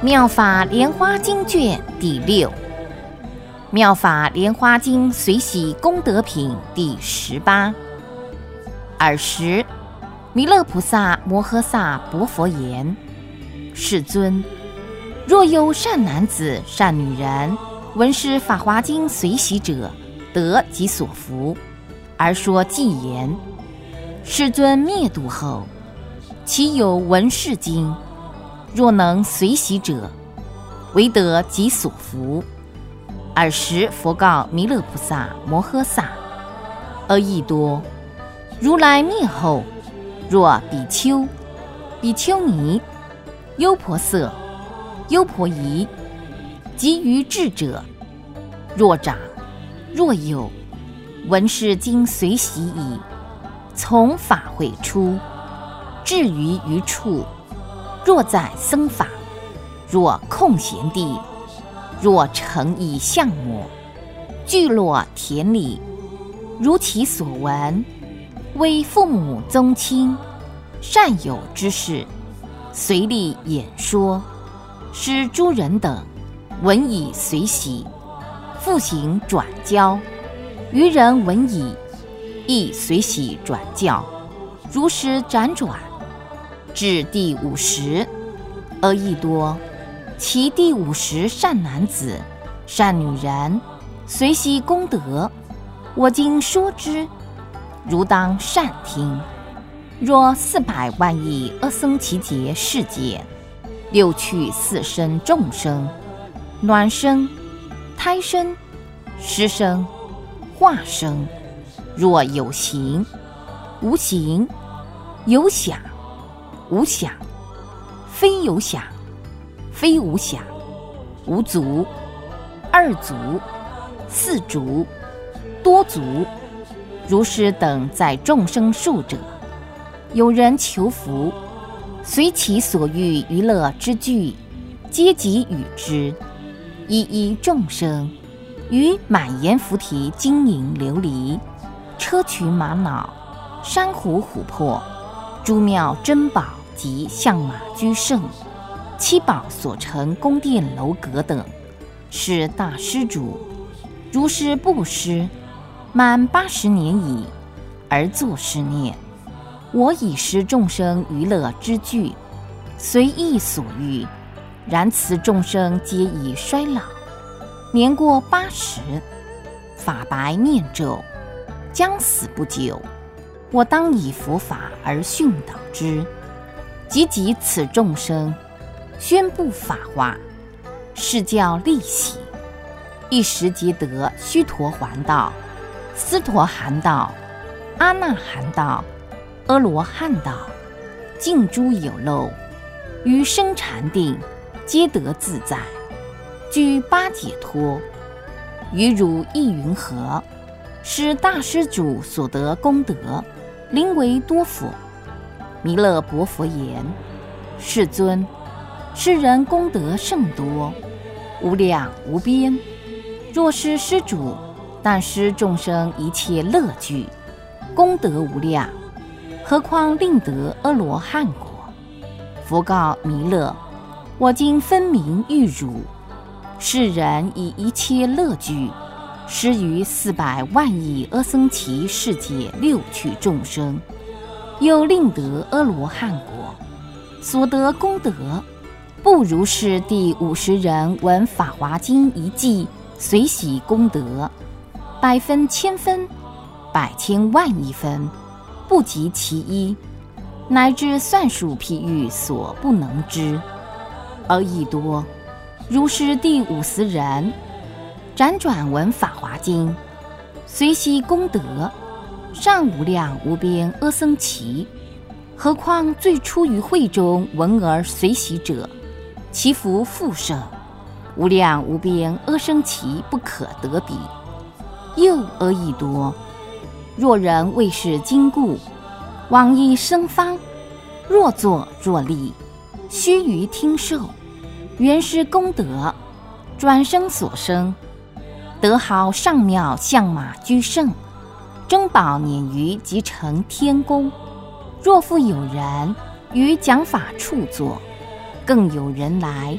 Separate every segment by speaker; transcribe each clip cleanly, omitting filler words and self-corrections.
Speaker 1: 妙法莲花经卷第6，妙法莲花经随喜功德品第18。尔时，弥勒菩萨摩诃萨薄佛言：世尊，若有善男子、善女人，闻是法华经随喜者，得其所福，而说偈言：世尊灭度后，其有闻是经？若能随喜者，唯得其所福。尔时佛告弥勒菩萨摩诃萨：阿逸多，如来灭后，若比丘、比丘尼、优婆塞、优婆夷，及于智者，若长若幼，闻是经随喜矣，从法会出，至于余处，若在僧法，若空闲地，若成以象目，聚落田里，如其所闻，为父母宗亲善友之事，随力演说，使诸人等闻以随喜，复行转教，余人闻已，亦随喜转教，如实辗转，至第50。阿逸多，其第50善男子、善女人，随喜功德，我今说之，如当善听。若400万亿阿僧祇劫世界，六趣四生众生，卵生、胎生、湿生、化生，若有形、无形，有想、无想，非有想、非无想，无足、二足、四足、多足，如是等在众生数者，有人求福，随其所欲娱乐之具，皆给予之，一一众生，于满阎浮提金银琉璃、砗磲玛瑙、珊瑚琥珀、诸妙珍宝及象马居胜、七宝所成宫殿楼阁等，是大施主，如是布施，满80年矣，而作是念：我已施众生娱乐之具，随意所欲，然此众生皆已衰老，年过80，发白面皱，将死不久，我当以佛法而训导之，及此众生，宣布法华，是教利喜，一时皆得须陀洹道、斯陀含道、阿那含道、阿罗汉道，尽诸有漏，于生禅定，皆得自在，具8解脱。于汝意云何？是大施主所得功德，临为多否？弥勒薄佛言：世尊，世人功德甚多，无量无边。若是施主，但施众生一切乐具，功德无量，何况令得阿罗汉果？佛告弥勒：我今分明喻汝，世人以一切乐具，施于400万亿阿僧祇世界六趣众生，又令得阿罗汉果，所得功德，不如是第50人闻法华经一偈，随喜功德，100分、1000分、100千万亿分，不及其一，乃至算数譬喻所不能知。阿逸多，如是第50人，辗转闻法华经，随喜功德，尚无量无边阿僧祇，何况最初于会中闻而随喜者，其福复盛，无量无边阿僧祇不可得比。又阿逸多，若人为是经故，往诣生方，若坐若立，须臾听受，原是功德，转生所生，得好上妙象马居胜，珍宝辇于即成天宫。若复有人于讲法处坐，更有人来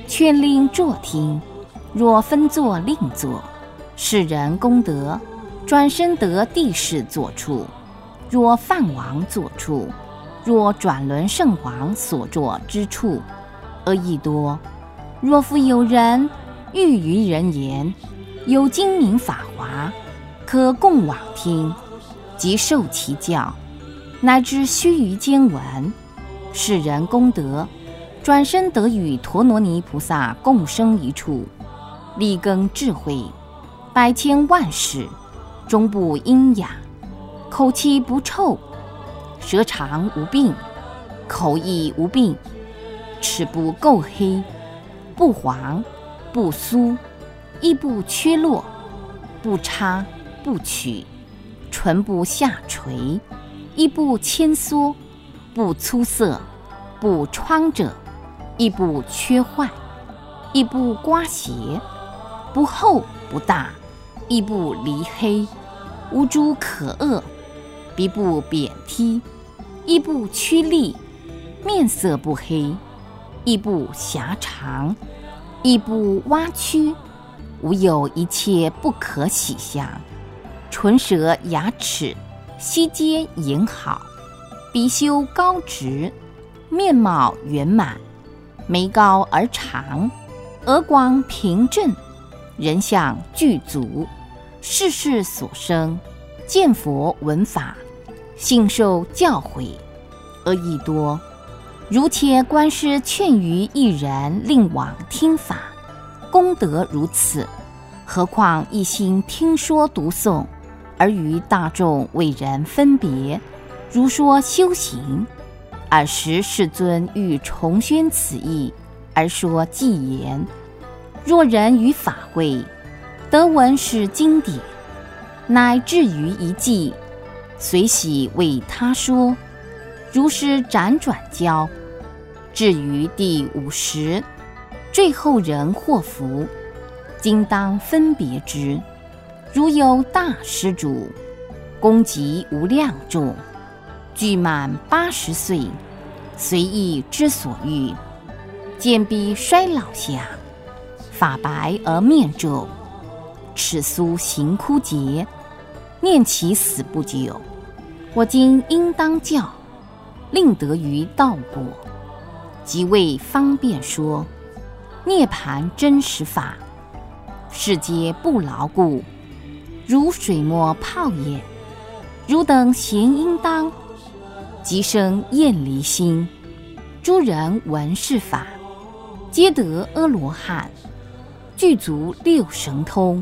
Speaker 1: 劝令坐听，若分作另作，世人功德，转身得地势坐处；若梵王坐处，若转轮圣王所坐之处，而亦多。若复有人欲于人言，有精明法华，可共往听，即受其教，乃至须臾间闻，世人功德，转身得与陀罗尼菩萨共生一处，力耕智慧，百千万世，终不阴哑，口气不臭，舌长无病，口亦无病，齿不垢黑，不黄不酥，亦不缺落，不差不曲，唇不下垂，亦不牵缩，不粗涩，不疮者，亦不缺坏，亦不刮斜，不厚不大，亦不离黑，无诸可恶，鼻不扁踢，亦不曲利，面色不黑，亦不狭长，亦不歪曲，无有一切不可喜相。唇舌牙齿悉皆严好，鼻修高直，面貌圆满，眉高而长，额广平正，人相具足，世事所生，见佛闻法，信受教诲，而亦多。如且观师劝于一人令往听法，功德如此，何况一心听说读诵，而于大众为人分别，如说修行。尔时世尊欲重宣此意，而说偈言：若人于法会，得闻是经典，乃至于一偈，随喜为他说，如是辗转教，至于第50，最后人获福，今当分别之。如有大施主，功极无量众，具满80岁，随意之所欲，见彼衰老下，发白而面皱，齿酥形枯竭，念其死不久，我今应当教，令得于道果，即为方便说涅盘真实法，世皆不牢固，如水墨泡也。汝等咸应当，即生厌离心。诸人闻是法，皆得阿罗汉，具足6神通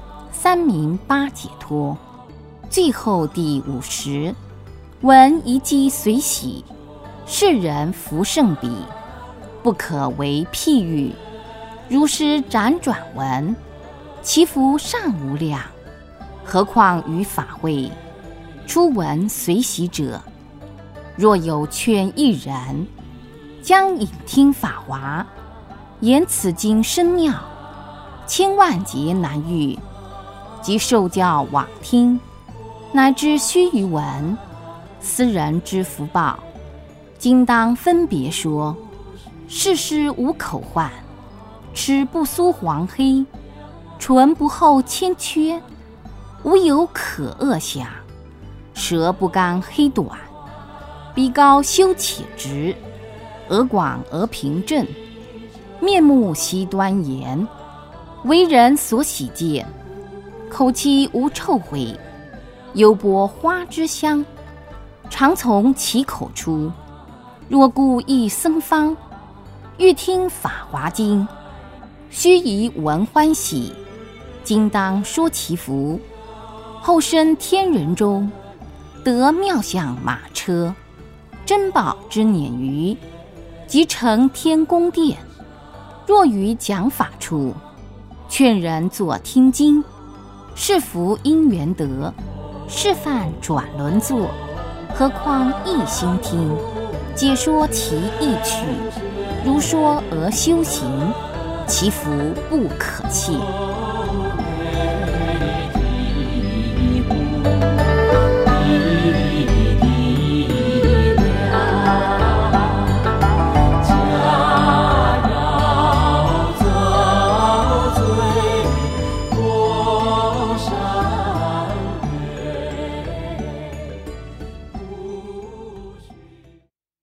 Speaker 1: ，3明8解脱。最后第50，闻一偈随喜，世人福胜彼，不可为譬喻。如是辗转闻，其福尚无量，何况于法会，初闻随喜者，若有劝一人，将引听法华，言此经深妙，千万劫难遇，即受教往听，乃至须臾闻，斯人之福报，今当分别说。世事无口患，齿不酥黄黑，唇不厚欠缺，无有可恶相，舌不干黑短，鼻高修且直，额广而平正，面目悉端严，为人所喜见，口气无臭秽，幽波花之香，常从其口出。若故一僧方，欲听法华经，须臾闻欢喜，今当说其福。后生天人中，得妙相马车，珍宝之辇鱼，即成天宫殿。若于讲法处，劝人作听经，是福因缘得，示范转轮座，何况一心听，解说其意趣，如说而修行，其福不可切。